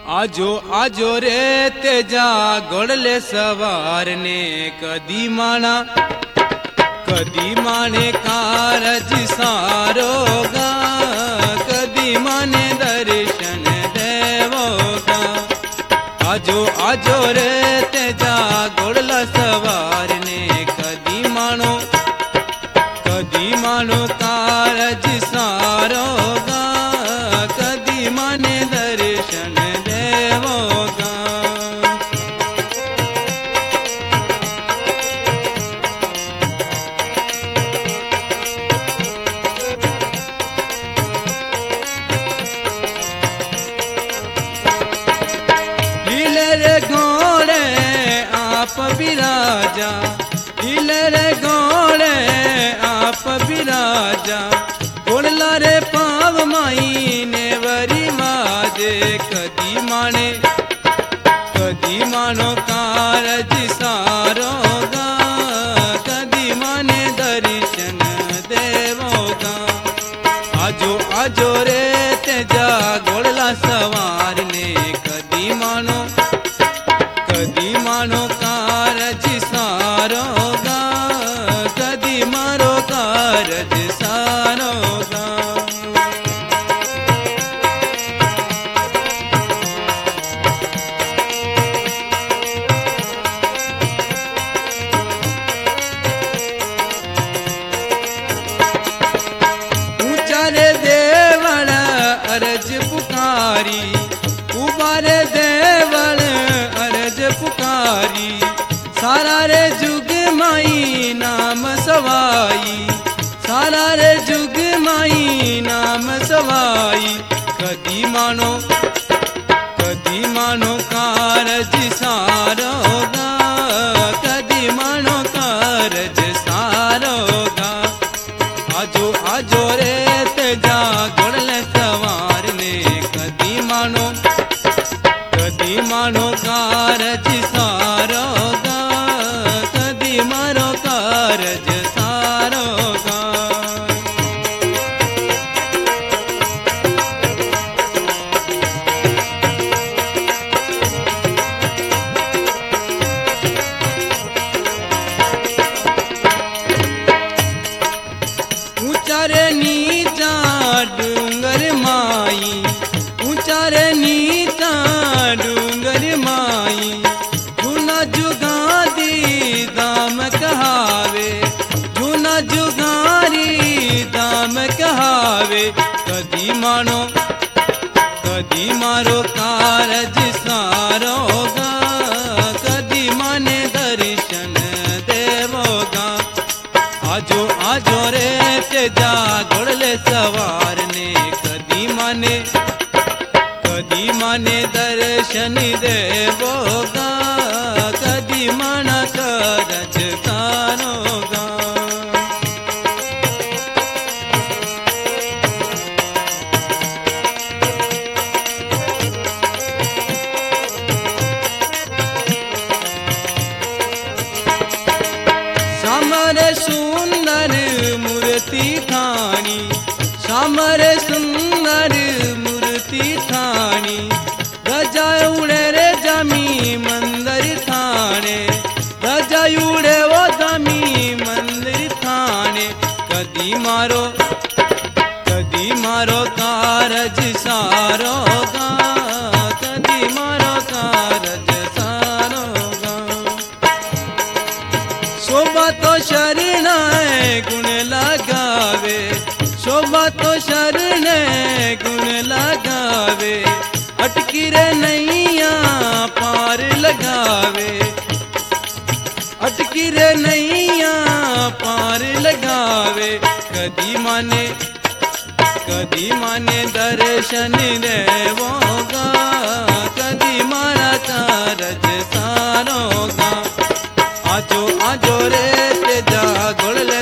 आजो आजो रे तेजा गोड़ले सवार ने कदी माने कारज सारोगा, कदी माने दर्शन देवोगा। आजो आजो रे तेजा गोड़ला सवार ने कदी मानो कारज सारोगा, कदी माने दर्शन देवोगा। लीले रे घोड़े आप बिराजा, लीले रे घोड़े आप बिराजा। गोड़ला रे पाव माई ने वरी माजे, कदी मानो कारज सारोगा, कदी माने दर्शन देवोगा। आजो आजो रे तेजा गोड़ला सवार ने कदी मानो कारज सारोगा, कदी मारो कारज सारोगा। ऊंचारे देवल अरज पुकारी, उबारे देवल अरज पुकारी। सारा रे जुग माई नाम सवाई, सारा रे जुग माई नाम सवाई। कदी मानो कारज सारोगा, कदी मानो कारज सारोगा। आजो आजो रे तेजा गोड़ले सवार ने कदी मानो कारज सारोगा, कदी मारो कारज सारोगा। ऊंचा रे नीचा डूंगर माई, ऊंचा रे नीचा डूंगर माई। झूना जुगादी दाम कहावे, झूना जुगारी दाम कहावे। कदी मारो कारज सारोगा, कदी माने दर्शन देवोगा। आजो आजो रे तेजा गोड़ले सवार ने कदी माने दर्शन देवोगा, कदी माना कारज सारोगा। सामरे सुंदर मूर्ति थानी, सामरे सुंदर मूर्ति थानी। गजा उड़े रे जमी मंदिर थाने, गजा उड़े वो जमी मंदिर थाने। कदी मारो कारज सारोगा, कदी मारो कारज सारोगा। शोभा तो शरण गुण लगावे, शोभा तो शरण गुण लगावे। अटकी रे नैया पार लगावे, अटकी रे नैया पार लगावे। कदी माने दर्शन देवोगा, कदी मारा कारज सारोगा। आजो आजो रे तेजा गोड़ले